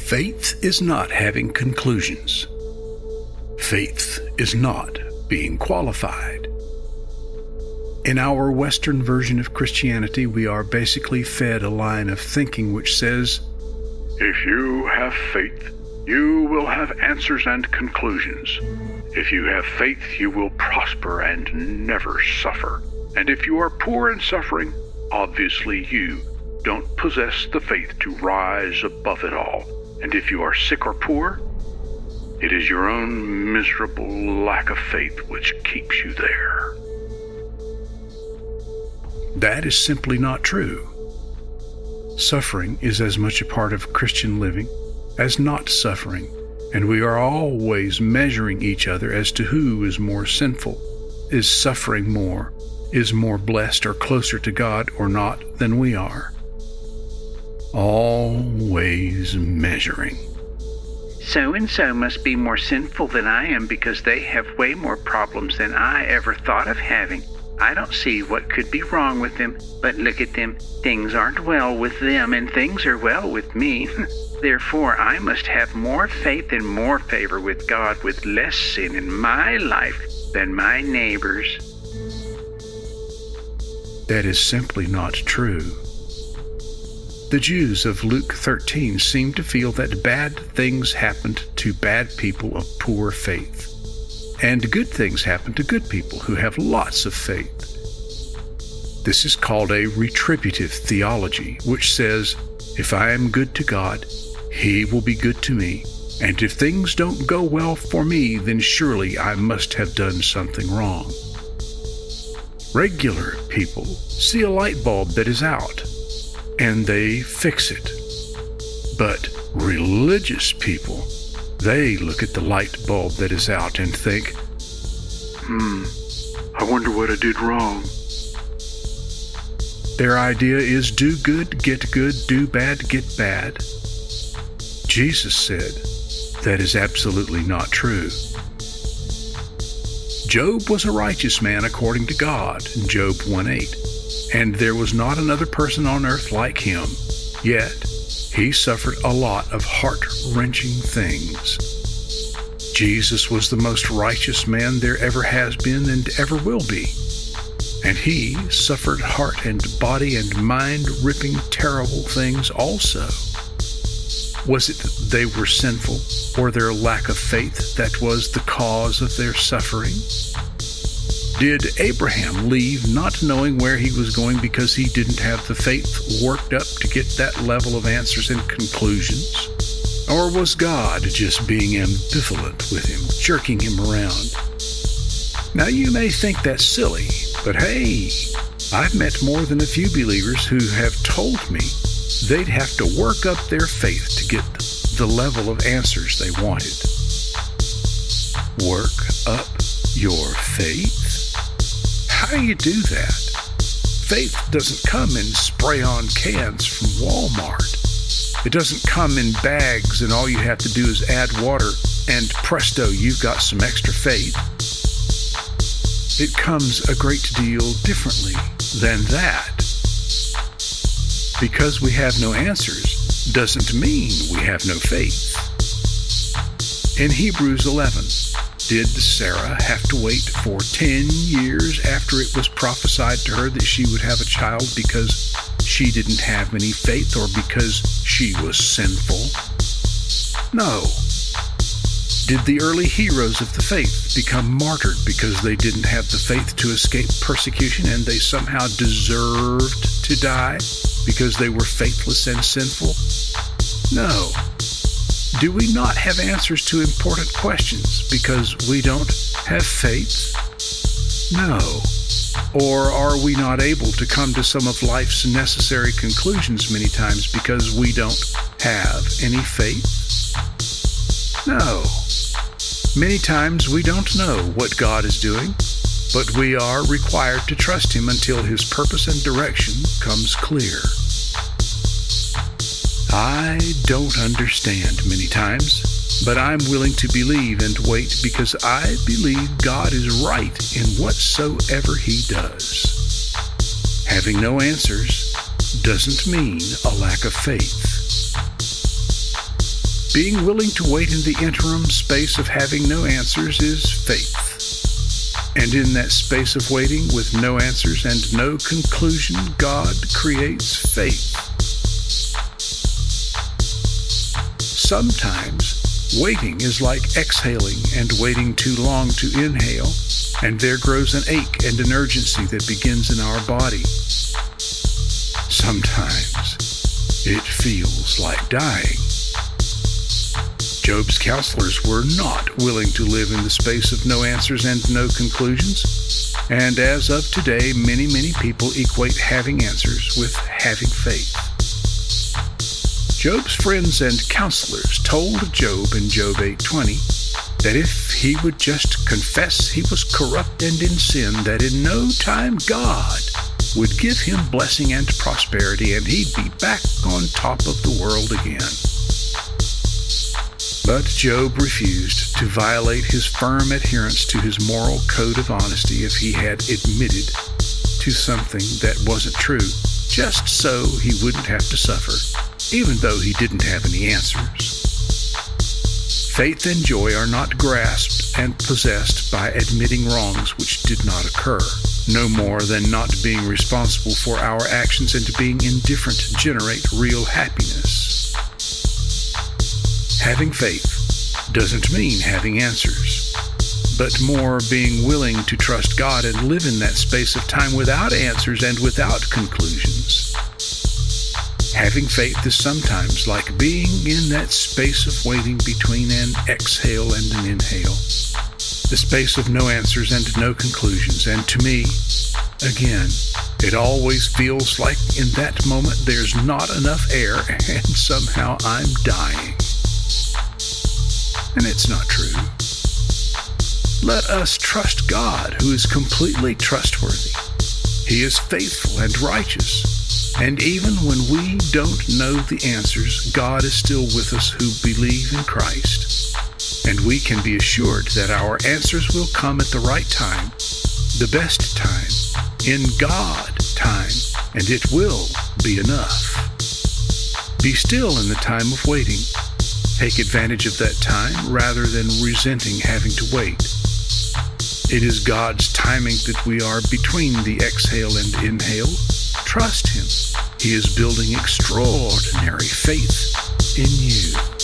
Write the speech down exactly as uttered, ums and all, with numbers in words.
Faith is not having conclusions. Faith is not being qualified. In our Western version of Christianity, we are basically fed a line of thinking which says, if you have faith, you will have answers and conclusions. If you have faith, you will prosper and never suffer. And if you are poor and suffering, obviously you don't possess the faith to rise above it all. And if you are sick or poor, it is your own miserable lack of faith which keeps you there. That is simply not true. Suffering is as much a part of Christian living as not suffering, and we are always measuring each other as to who is more sinful, is suffering more, is more blessed or closer to God or not than we are. Always measuring. So-and-so must be more sinful than I am because they have way more problems than I ever thought of having. I don't see what could be wrong with them, but look at them. Things aren't well with them, and things are well with me. Therefore, I must have more faith and more favor with God with less sin in my life than my neighbors. That is simply not true. The Jews of Luke thirteen seem to feel that bad things happened to bad people of poor faith, and good things happen to good people who have lots of faith. This is called a retributive theology, which says, if I am good to God, He will be good to me, and if things don't go well for me, then surely I must have done something wrong. Regular people see a light bulb that is out, and they fix it. But religious people, they look at the light bulb that is out and think, Hmm, I wonder what I did wrong. Their idea is do good, get good, do bad, get bad. Jesus said that is absolutely not true. Job was a righteous man according to God in Job one eight. And there was not another person on earth like him, yet he suffered a lot of heart-wrenching things. Jesus was the most righteous man there ever has been and ever will be, and he suffered heart and body and mind-ripping terrible things also. Was it that they were sinful, or their lack of faith that was the cause of their suffering? Did Abraham leave not knowing where he was going because he didn't have the faith worked up to get that level of answers and conclusions? Or was God just being ambivalent with him, jerking him around? Now you may think that's silly, but hey, I've met more than a few believers who have told me they'd have to work up their faith to get the level of answers they wanted. Work up your faith? How do you do that? Faith doesn't come in spray-on cans from Walmart. It doesn't come in bags and all you have to do is add water and presto, you've got some extra faith. It comes a great deal differently than that. Because we have no answers doesn't mean we have no faith. In Hebrews eleven, did Sarah have to wait for ten years after it was prophesied to her that she would have a child because she didn't have any faith or because she was sinful? No. Did the early heroes of the faith become martyred because they didn't have the faith to escape persecution and they somehow deserved to die because they were faithless and sinful? No. Do we not have answers to important questions because we don't have faith? No. Or are we not able to come to some of life's necessary conclusions many times because we don't have any faith? No. Many times we don't know what God is doing, but we are required to trust Him until His purpose and direction comes clear. I don't understand many times, but I'm willing to believe and wait because I believe God is right in whatsoever He does. Having no answers doesn't mean a lack of faith. Being willing to wait in the interim space of having no answers is faith. And in that space of waiting with no answers and no conclusion, God creates faith. Sometimes waiting is like exhaling and waiting too long to inhale, and there grows an ache and an urgency that begins in our body. Sometimes it feels like dying. Job's counselors were not willing to live in the space of no answers and no conclusions, and as of today, many, many people equate having answers with having faith. Job's friends and counselors told Job in Job eight twenty that if he would just confess he was corrupt and in sin, that in no time God would give him blessing and prosperity, and he'd be back on top of the world again. But Job refused to violate his firm adherence to his moral code of honesty if he had admitted to something that wasn't true, just so he wouldn't have to suffer, even though he didn't have any answers. Faith and joy are not grasped and possessed by admitting wrongs which did not occur, no more than not being responsible for our actions and being indifferent generate real happiness. Having faith doesn't mean having answers, but more being willing to trust God and live in that space of time without answers and without conclusions. Having faith is sometimes like being in that space of waiting between an exhale and an inhale, the space of no answers and no conclusions. And to me, again, it always feels like in that moment there's not enough air and somehow I'm dying. And it's not true. Let us trust God, who is completely trustworthy. He is faithful and righteous. And even when we don't know the answers, God is still with us who believe in Christ. And we can be assured that our answers will come at the right time, the best time, in God time, and it will be enough. Be still in the time of waiting. Take advantage of that time rather than resenting having to wait. It is God's timing that we are between the exhale and inhale. Trust Him. He is building extraordinary faith in you.